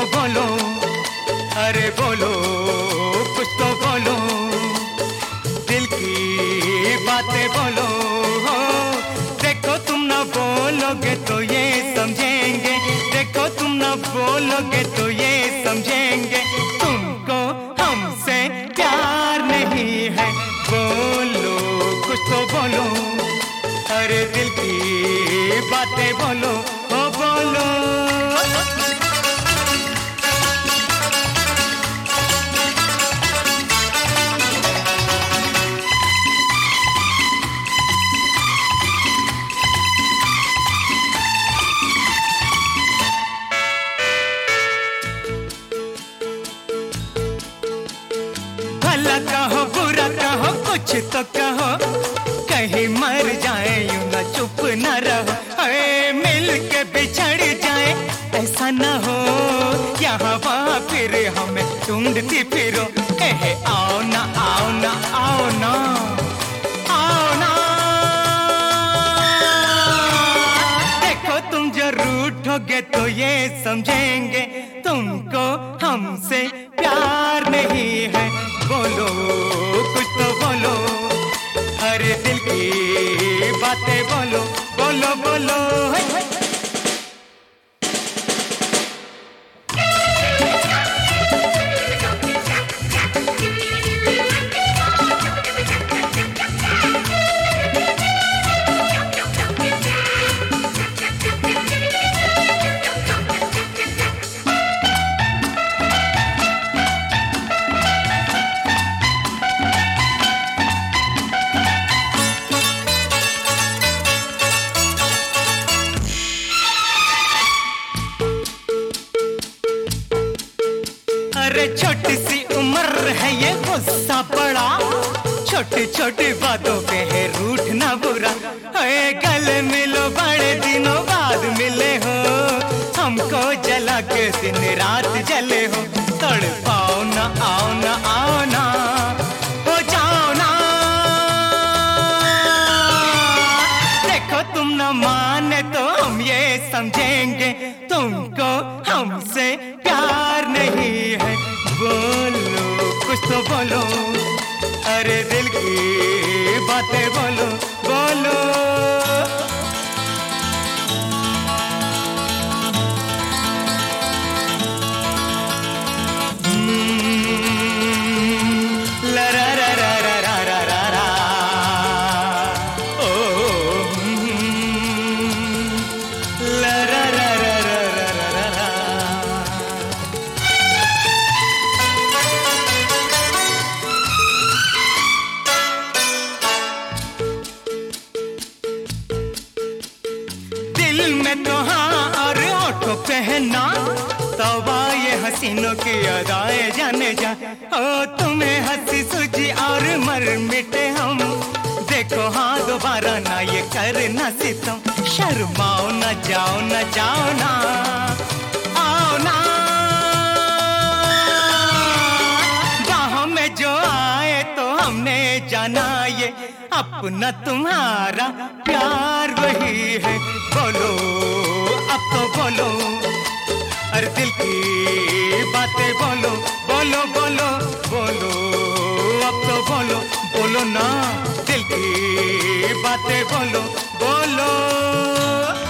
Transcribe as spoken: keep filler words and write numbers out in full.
बोलो, अरे बोलो कुछ तो बोलो, दिल की बातें बोलो। हो देखो तुम ना बोलोगे तो ये समझेंगे, देखो तुम ना बोलोगे तो ये समझेंगे, तुमको हमसे प्यार नहीं है। बोलो कुछ तो बोलो, अरे दिल की बातें बोलो, हो बोलो। भला कहो बुरा कहो कुछ तो कहो, कहीं मर जाए यूं ना चुप न रहो। अरे मिल के बिछड़ जाए ऐसा न हो, यहाँ वहाँ फिर हमें ढूंढती फिरो। ए आओ ना आओ ना आओ ना आओ ना, देखो तुम जो रूठोगे तो ये समझेंगे, तुमको हमसे प्यार नहीं है। बोलो कुछ तो बोलो, अरे दिल की बातें बोलो, बोलो बोलो। अरे छोटी सी उम्र है ये गुस्सा बड़ा, छोटी छोटी बातों पे है रूठना बुरा। अरे गले मिलो बड़े दिनों बाद मिले हो, हमको जला के दिन रात जले हो। तड़पाओ ना आओ ना आओ ना, हो जाओ ना, देखो तुम न माने तो हम ये समझेंगे, तुमको हमसे प्यार नहीं है। बोलो कुछ तो बोलो, अरे दिल की बातें बोलो, बोलो। ला रा रा रा रा रा रा रा रा, ओ ला रा रा रा रा रा रा रा। दिल में तो हाँ और होठों पे है ना, तौबा ये हसीनों की अदाएं जाने जा। ओ तुम्हें हंसी सूझी और मर मिटे हम, देखो हाँ दोबारा ना ये करना सितम। शर्माओ ना जाओ ना जाओ ना आओ ना, बाहों में जो आए तो हमने जाना ये अपना तुम्हारा प्यार वही है। बोलो अब तो बोलो, अरे दिल की बातें बोलो, बोलो बोलो बोलो, अब तो बोलो, बोलो ना दिल की बातें बोलो, बोलो।